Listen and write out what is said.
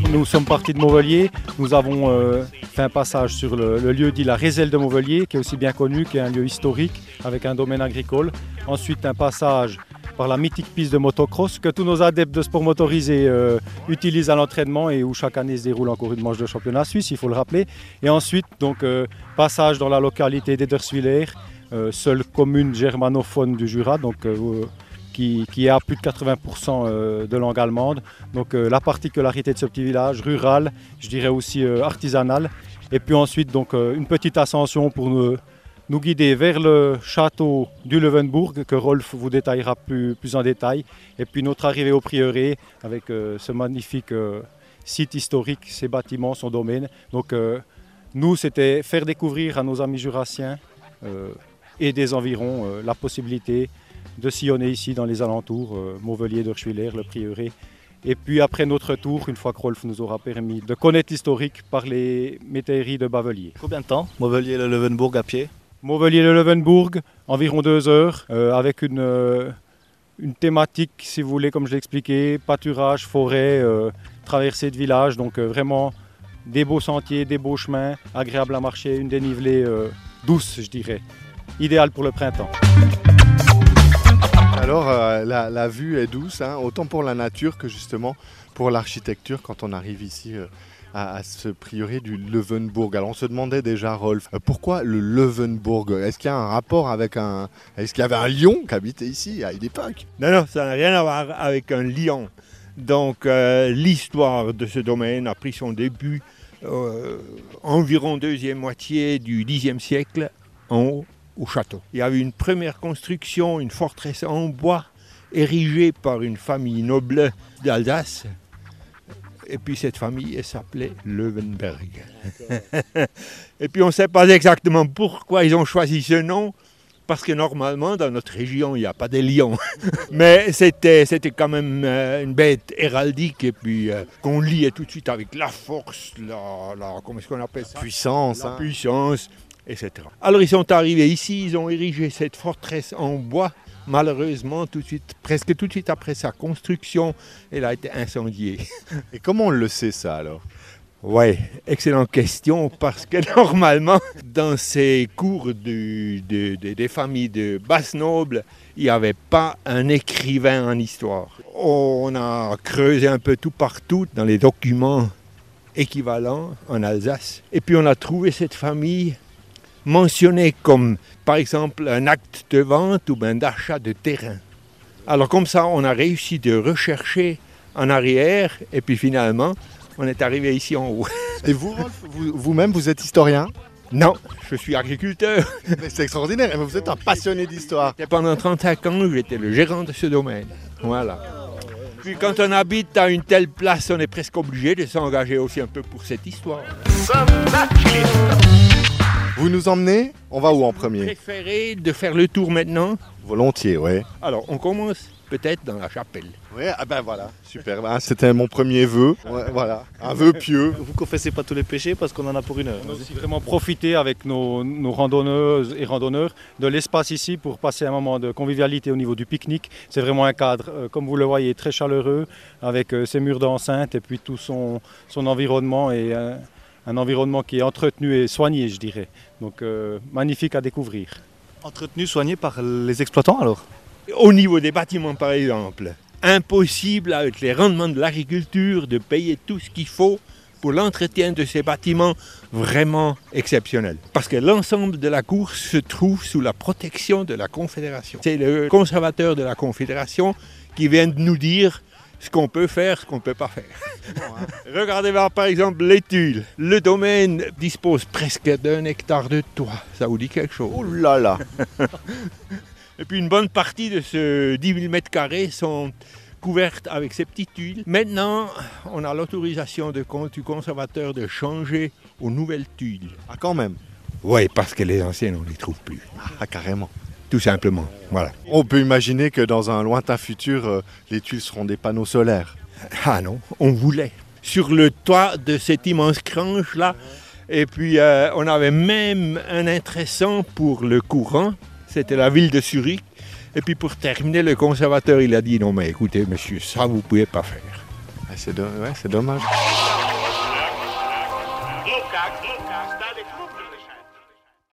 nous sommes partis de Mauvellier. Nous avons fait un passage sur le lieu dit la Rézelle de Mauvellier, qui est aussi bien connu, qui est un lieu historique avec un domaine agricole. Ensuite, un passage par la mythique piste de motocross que tous nos adeptes de sport motorisé utilisent à l'entraînement et où chaque année se déroule encore une manche de championnat suisse, il faut le rappeler. Et ensuite, donc, passage dans la localité d'Ederswiller, seule commune germanophone du Jura, donc, qui a plus de 80% de langue allemande. Donc la particularité de ce petit village rural, je dirais aussi artisanal. Et puis ensuite, donc, une petite ascension pour nous guider vers le château du Löwenburg, que Rolf vous détaillera plus en détail. Et puis notre arrivée au prieuré avec ce magnifique site historique, ses bâtiments, son domaine. Donc nous, c'était faire découvrir à nos amis jurassiens et des environs la possibilité de sillonner ici dans les alentours, Mauvellier,Ederswiller, le prieuré. Et puis après notre tour, une fois que Rolf nous aura permis de connaître l'historique par les métairies de Bavelier. Combien de temps, Mauvellier et le Löwenburg à pied? Mauvellier et le Löwenburg, environ 2 heures, avec une thématique, si vous voulez, comme je l'ai expliqué, pâturage, forêt, traversée de village, donc vraiment des beaux sentiers, des beaux chemins, agréables à marcher, une dénivelée douce, je dirais, idéale pour le printemps. Alors la vue est douce, hein, autant pour la nature que justement pour l'architecture quand on arrive ici à ce prieuré du Löwenburg. Alors on se demandait déjà, Rolf, pourquoi le Löwenburg? Est-ce qu'il y a un rapport avec Est-ce qu'il y avait un lion qui habitait ici à une époque? Non, ça n'a rien à voir avec un lion. Donc l'histoire de ce domaine a pris son début environ deuxième moitié du Xe siècle en haut au château. Il y avait une première construction, une forteresse en bois, érigée par une famille noble d'Alsace. Et puis cette famille, elle s'appelait Löwenberg. Et puis on ne sait pas exactement pourquoi ils ont choisi ce nom, parce que normalement, dans notre région, il n'y a pas de lions. Mais c'était quand même une bête héraldique, et puis qu'on liait tout de suite avec la force, comment est-ce qu'on appelle ça? Puissance. La puissance. Etc. Alors ils sont arrivés ici, ils ont érigé cette forteresse en bois. Malheureusement, presque tout de suite après sa construction, elle a été incendiée. Et comment on le sait ça alors? Oui, excellente question, parce que normalement, dans ces cours des familles de basse nobles, il n'y avait pas un écrivain en histoire. On a creusé un peu tout partout dans les documents équivalents en Alsace. Et puis on a trouvé cette famille mentionné comme, par exemple, un acte de vente ou bien d'achat de terrain. Alors comme ça, on a réussi de rechercher en arrière, et puis finalement, on est arrivé ici en haut. Et vous, Rolf, vous-même, vous êtes historien? Non, je suis agriculteur. Mais c'est extraordinaire, mais vous êtes un passionné d'histoire. Et pendant 35 ans, j'étais le gérant de ce domaine. Voilà. Puis quand on habite à une telle place, on est presque obligé de s'engager aussi un peu pour cette histoire. Vous nous emmenez? On va où en premier? Préféré de faire le tour maintenant? Volontiers, oui. Alors, on commence peut-être dans la chapelle. Oui, ah ben voilà, super. Ah, c'était mon premier vœu. Ouais, voilà, un vœu pieux. Vous confessez pas tous les péchés parce qu'on en a pour 1 heure. On a aussi vraiment profité avec nos randonneuses et randonneurs de l'espace ici pour passer un moment de convivialité au niveau du pique-nique. C'est vraiment un cadre, comme vous le voyez, très chaleureux, avec ses murs d'enceinte et puis tout son environnement et un environnement qui est entretenu et soigné, je dirais. Donc magnifique à découvrir. Entretenu, soigné par les exploitants alors? Au niveau des bâtiments par exemple, impossible avec les rendements de l'agriculture de payer tout ce qu'il faut pour l'entretien de ces bâtiments vraiment exceptionnels. Parce que l'ensemble de la cour se trouve sous la protection de la Confédération. C'est le conservateur de la Confédération qui vient de nous dire ce qu'on peut faire, ce qu'on ne peut pas faire. Regardez voir par exemple les Tuiles. Le domaine dispose presque d'1 hectare de toit. Ça vous dit quelque chose? Oh là là. Et puis une bonne partie de ce 10 000 m² sont couvertes avec ces petites tuiles. Maintenant, on a l'autorisation du conservateur de changer aux nouvelles tuiles. Ah quand même? Oui, parce que les anciennes, on ne les trouve plus. Ah carrément. Tout simplement, voilà. On peut imaginer que dans un lointain futur, les tuiles seront des panneaux solaires. Ah non, on voulait. Sur le toit de cette immense cranche-là, et puis on avait même un intéressant pour le courant, c'était la ville de Zurich. Et puis pour terminer, le conservateur, il a dit « Non mais écoutez monsieur, ça vous ne pouvez pas faire. Ah, c'est dommage. Lucas, está de club,